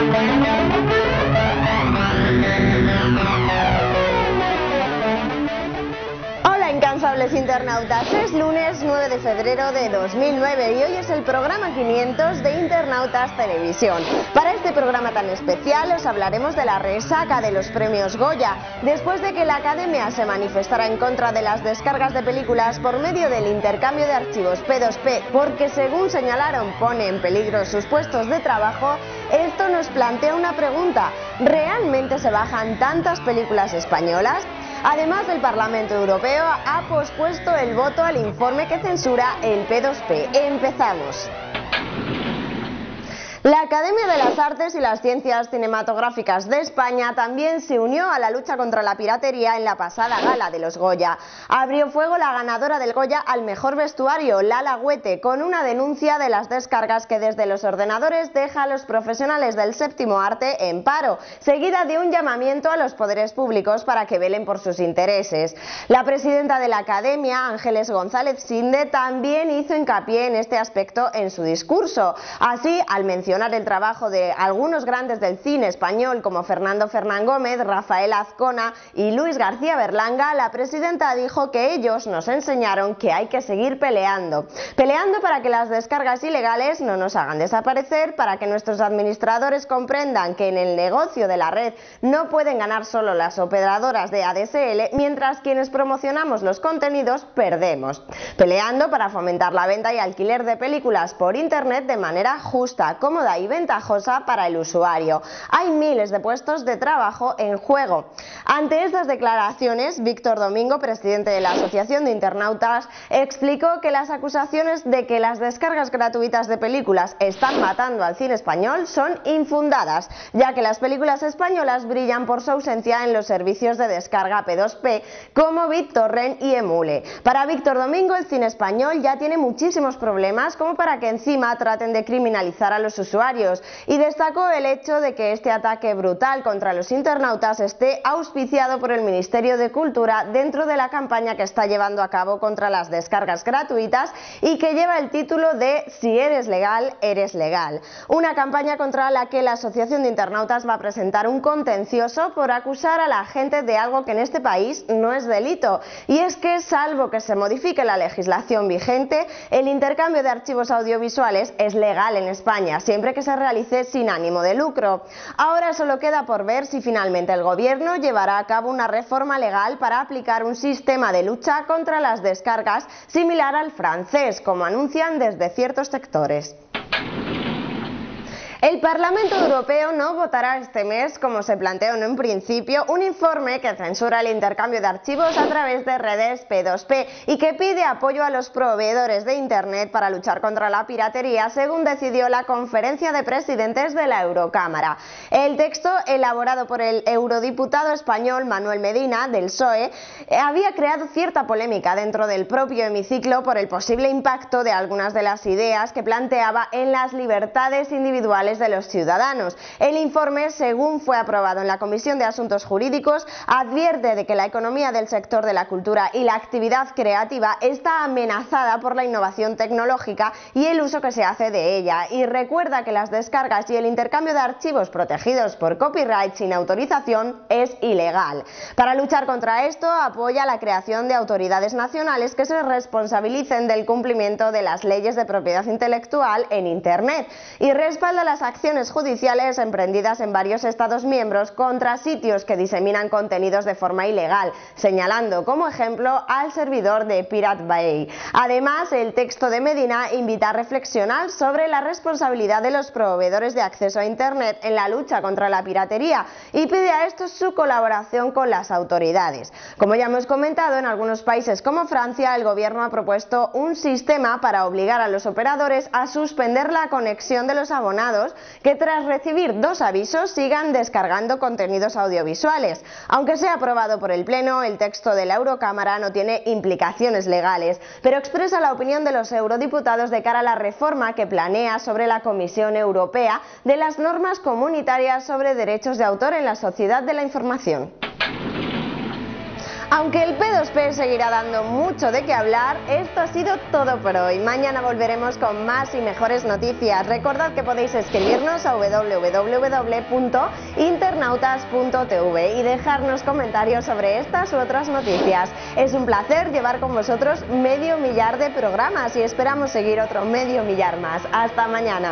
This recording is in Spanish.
Incansables internautas, es lunes 9 de febrero de 2009 y hoy es el programa 500 de Internautas Televisión. Para este programa tan especial os hablaremos de la resaca de los premios Goya, después de que la Academia se manifestara en contra de las descargas de películas por medio del intercambio de archivos P2P, porque según señalaron pone en peligro sus puestos de trabajo. Esto nos plantea una pregunta: ¿realmente se bajan tantas películas españolas? Además, el Parlamento Europeo ha pospuesto el voto al informe que censura el P2P. Empezamos. La Academia de las Artes y las Ciencias Cinematográficas de España también se unió a la lucha contra la piratería en la pasada gala de los Goya. Abrió fuego la ganadora del Goya al mejor vestuario, Lala Huete, con una denuncia de las descargas que desde los ordenadores deja a los profesionales del séptimo arte en paro, seguida de un llamamiento a los poderes públicos para que velen por sus intereses. La presidenta de la Academia, Ángeles González Sinde, también hizo hincapié en este aspecto en su discurso. Así, al mencionar el trabajo de algunos grandes del cine español como Fernando Fernán Gómez, Rafael Azcona y Luis García Berlanga, la presidenta dijo que ellos nos enseñaron que hay que seguir peleando para que las descargas ilegales no nos hagan desaparecer, para que nuestros administradores comprendan que en el negocio de la red no pueden ganar solo las operadoras de ADSL, mientras quienes promocionamos los contenidos perdemos, peleando para fomentar la venta y alquiler de películas por internet de manera justa, cómoda y ventajosa para el usuario. Hay miles de puestos de trabajo en juego. Ante estas declaraciones, Víctor Domingo, presidente de la Asociación de Internautas, explicó que las acusaciones de que las descargas gratuitas de películas están matando al cine español son infundadas, ya que las películas españolas brillan por su ausencia en los servicios de descarga P2P como BitTorrent y Emule. Para Víctor Domingo, el cine español ya tiene muchísimos problemas como para que encima traten de criminalizar a los usuarios, y destacó el hecho de que este ataque brutal contra los internautas esté auspiciado por el Ministerio de Cultura dentro de la campaña que está llevando a cabo contra las descargas gratuitas y que lleva el título de Si eres legal, eres legal. Una campaña contra la que la Asociación de Internautas va a presentar un contencioso por acusar a la gente de algo que en este país no es delito, y es que, salvo que se modifique la legislación vigente, el intercambio de archivos audiovisuales es legal en España, siempre que se realice sin ánimo de lucro. Ahora solo queda por ver si finalmente el gobierno llevará a cabo una reforma legal para aplicar un sistema de lucha contra las descargas similar al francés, como anuncian desde ciertos sectores. El Parlamento Europeo no votará este mes, como se planteó en un principio, un informe que censura el intercambio de archivos a través de redes P2P y que pide apoyo a los proveedores de Internet para luchar contra la piratería, según decidió la Conferencia de Presidentes de la Eurocámara. El texto, elaborado por el eurodiputado español Manuel Medina, del PSOE, había creado cierta polémica dentro del propio hemiciclo por el posible impacto de algunas de las ideas que planteaba en las libertades individuales de los ciudadanos. El informe, según fue aprobado en la Comisión de Asuntos Jurídicos, advierte de que la economía del sector de la cultura y la actividad creativa está amenazada por la innovación tecnológica y el uso que se hace de ella, y recuerda que las descargas y el intercambio de archivos protegidos por copyright sin autorización es ilegal. Para luchar contra esto, apoya la creación de autoridades nacionales que se responsabilicen del cumplimiento de las leyes de propiedad intelectual en Internet, y respalda las acciones judiciales emprendidas en varios Estados miembros contra sitios que diseminan contenidos de forma ilegal, señalando como ejemplo al servidor de Pirate Bay. Además, el texto de Medina invita a reflexionar sobre la responsabilidad de los proveedores de acceso a Internet en la lucha contra la piratería y pide a estos su colaboración con las autoridades. Como ya hemos comentado, en algunos países como Francia, el gobierno ha propuesto un sistema para obligar a los operadores a suspender la conexión de los abonados que tras recibir 2 avisos sigan descargando contenidos audiovisuales. Aunque sea aprobado por el Pleno, el texto de la Eurocámara no tiene implicaciones legales, pero expresa la opinión de los eurodiputados de cara a la reforma que planea sobre la Comisión Europea de las normas comunitarias sobre derechos de autor en la sociedad de la información. Aunque el P2P seguirá dando mucho de qué hablar, esto ha sido todo por hoy. Mañana volveremos con más y mejores noticias. Recordad que podéis escribirnos a www.internautas.tv y dejarnos comentarios sobre estas u otras noticias. Es un placer llevar con vosotros 500 000 de programas y esperamos seguir otro 500 000 más. Hasta mañana.